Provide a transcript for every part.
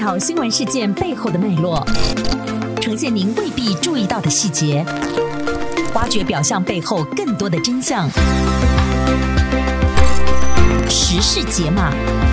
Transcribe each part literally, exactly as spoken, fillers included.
讨新闻事件背后的脉络，呈现您未必注意到的细节，挖掘表象背后更多的真相。时事解码。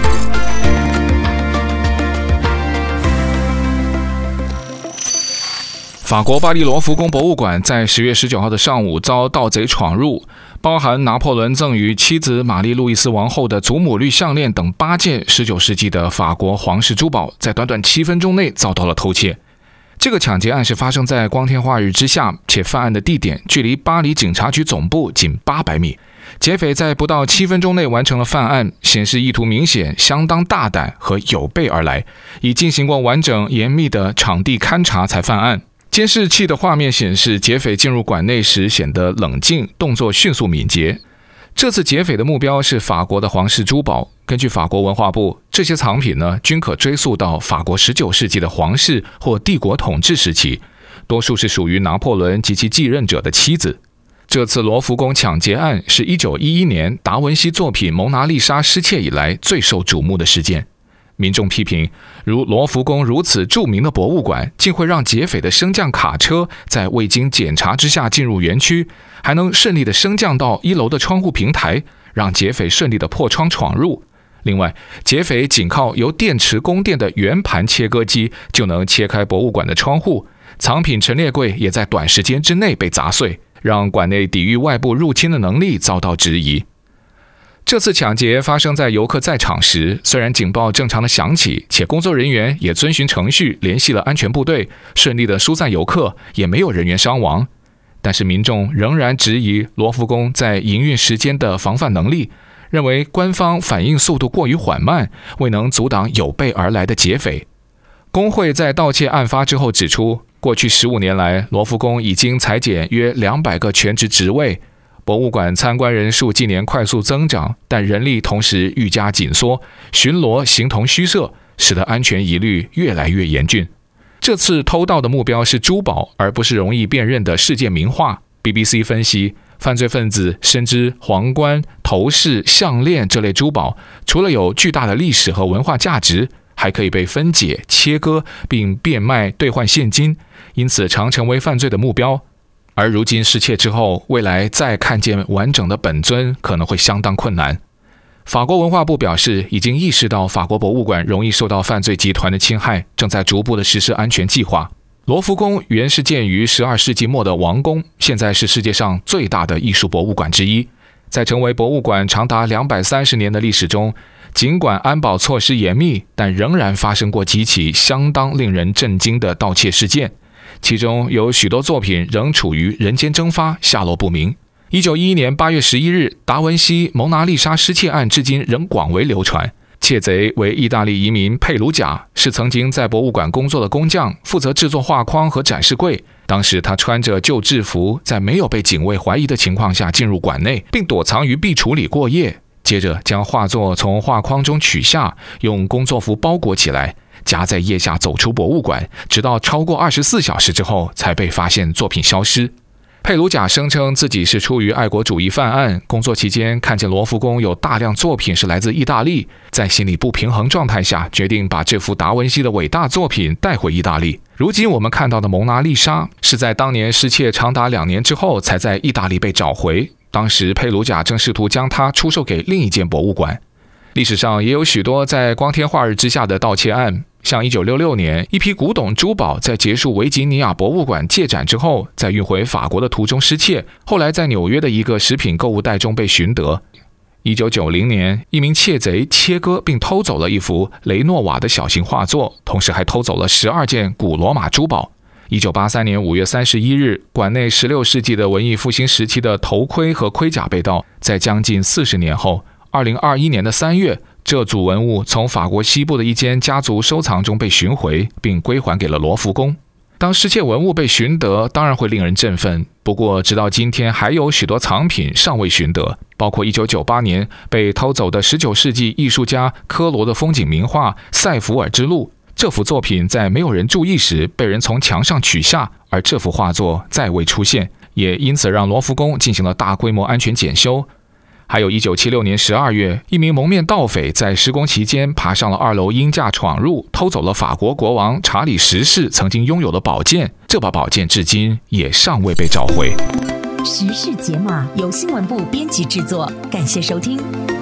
法国巴黎罗浮宫博物馆在十月十九号的上午遭盗贼闯入，包含拿破仑赠予妻子玛丽路易斯王后的祖母绿项链等八件十九世纪的法国皇室珠宝，在短短七分钟内遭到了偷窃。这个抢劫案是发生在光天化日之下，且犯案的地点距离巴黎警察局总部仅八百米。劫匪在不到七分钟内完成了犯案，显示意图明显，相当大胆和有备而来，已进行过完整严密的场地勘查才犯案。监视器的画面显示，劫匪进入馆内时显得冷静，动作迅速敏捷。这次劫匪的目标是法国的皇室珠宝。根据法国文化部，这些藏品呢，均可追溯到法国十九世纪的皇室或帝国统治时期，多数是属于拿破仑及其继任者的妻子。这次罗浮宫抢劫案是一九一一年达文西作品《蒙娜丽莎》失窃以来最受瞩目的事件。民众批评，如罗浮宫如此著名的博物馆，竟会让劫匪的升降卡车在未经检查之下进入园区，还能顺利地升降到一楼的窗户平台，让劫匪顺利地破窗闯入。另外，劫匪仅靠由电池供电的圆盘切割机就能切开博物馆的窗户，藏品陈列柜也在短时间之内被砸碎，让馆内抵御外部入侵的能力遭到质疑。这次抢劫发生在游客在场时，虽然警报正常的响起，且工作人员也遵循程序联系了安全部队，顺利的疏散游客，也没有人员伤亡，但是民众仍然质疑罗浮宫在营运时间的防范能力，认为官方反应速度过于缓慢，未能阻挡有备而来的劫匪。工会在盗窃案发之后指出，过去十五年来，罗浮宫已经裁减约两百个全职职位，博物馆参观人数近年快速增长，但人力同时愈加紧缩，巡逻形同虚设，使得安全疑虑越来越严峻。这次偷盗的目标是珠宝，而不是容易辨认的世界名画。 B B C 分析，犯罪分子深知皇冠、头饰、项链这类珠宝除了有巨大的历史和文化价值，还可以被分解、切割并变卖兑换现金，因此常成为犯罪的目标。而如今失窃之后，未来再看见完整的本尊可能会相当困难。法国文化部表示，已经意识到法国博物馆容易受到犯罪集团的侵害，正在逐步的实施安全计划。罗浮宫原是建于十二世纪末的王宫，现在是世界上最大的艺术博物馆之一。在成为博物馆长达两百三十年的历史中，尽管安保措施严密，但仍然发生过几起相当令人震惊的盗窃事件。其中有许多作品仍处于人间蒸发，下落不明。一九一一年八月十一日，达文西蒙娜丽莎失窃案至今仍广为流传。窃贼为意大利移民佩鲁贾，是曾经在博物馆工作的工匠，负责制作画框和展示柜。当时他穿着旧制服，在没有被警卫怀疑的情况下进入馆内，并躲藏于壁橱里过夜。接着将画作从画框中取下，用工作服包裹起来，夹在腋下走出博物馆，直到超过二十四小时之后才被发现作品消失。佩鲁贾声称自己是出于爱国主义犯案，工作期间看见罗浮宫有大量作品是来自意大利，在心理不平衡状态下，决定把这幅达文西的伟大作品带回意大利。如今我们看到的蒙娜丽莎是在当年失窃长达两年之后才在意大利被找回，当时佩鲁贾正试图将它出售给另一间博物馆。历史上也有许多在光天化日之下的盗窃案，像一九六六年，一批古董珠宝在结束维吉尼亚博物馆借展之后，在运回法国的途中失窃，后来在纽约的一个食品购物袋中被寻得。一九九零年，一名窃贼切割并偷走了一幅雷诺瓦的小型画作，同时还偷走了十二件古罗马珠宝。一九八三年五月三十一日，馆内十六世纪的文艺复兴时期的头盔和盔甲被盗，在将近四十年后，二零二一年的三月，这组文物从法国西部的一间家族收藏中被寻回，并归还给了罗浮宫。当失窃文物被寻得，当然会令人振奋。不过，直到今天，还有许多藏品尚未寻得，包括一九九八年被偷走的十九世纪艺术家科罗的风景名画《塞弗尔之路》。这幅作品在没有人注意时被人从墙上取下，而这幅画作再未出现，也因此让罗浮宫进行了大规模安全检修。 还有一九七六年十二月，一名蒙面盗匪在施工期间爬上了二楼鹰架闯入，偷走了法国国王查理十世曾经拥有的宝剑，这把宝剑至今也尚未被找回。 时事解码由新闻部编辑制作，感谢收听。